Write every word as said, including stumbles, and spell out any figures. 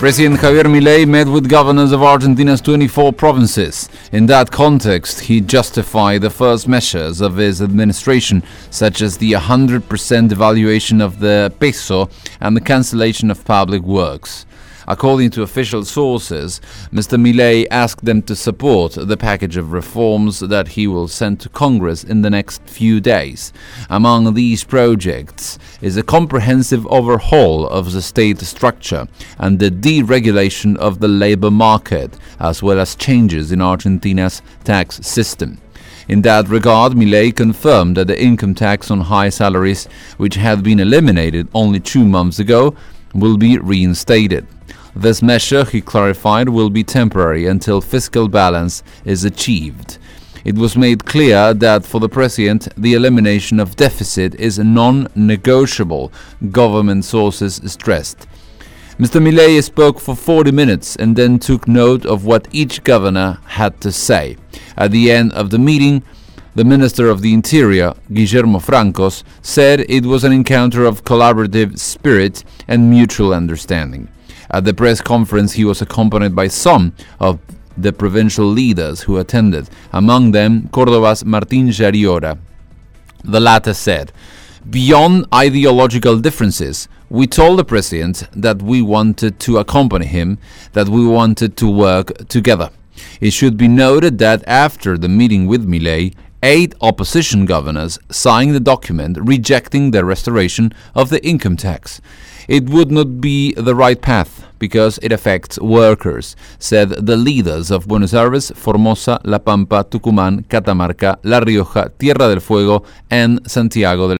President Javier Milei met with governors of Argentina's twenty-four provinces. In that context, he justified the first measures of his administration, such as the one hundred percent devaluation of the peso and the cancellation of public works. According to official sources, Mister Milei asked them to support the package of reforms that he will send to Congress in the next few days. Among these projects is a comprehensive overhaul of the state structure and the deregulation of the labor market, as well as changes in Argentina's tax system. In that regard, Milei confirmed that the income tax on high salaries, which had been eliminated only two months ago, will be reinstated. This measure, he clarified, will be temporary until fiscal balance is achieved. It was made clear that for the president, the elimination of deficit is non-negotiable, government sources stressed. Mister Milei spoke for forty minutes and then took note of what each governor had to say. At the end of the meeting, the Minister of the Interior, Guillermo Francos, said it was an encounter of collaborative spirit and mutual understanding. At the press conference, he was accompanied by some of the provincial leaders who attended, among them Cordoba's Martín Llariora. The latter said, "Beyond ideological differences, we told the president that we wanted to accompany him, that we wanted to work together." It should be noted that after the meeting with Milei, eight opposition governors signed the document rejecting the restoration of the income tax. It would not be the right path because it affects workers, said the leaders of Buenos Aires, Formosa, La Pampa, Tucumán, Catamarca, La Rioja, Tierra del Fuego, and Santiago del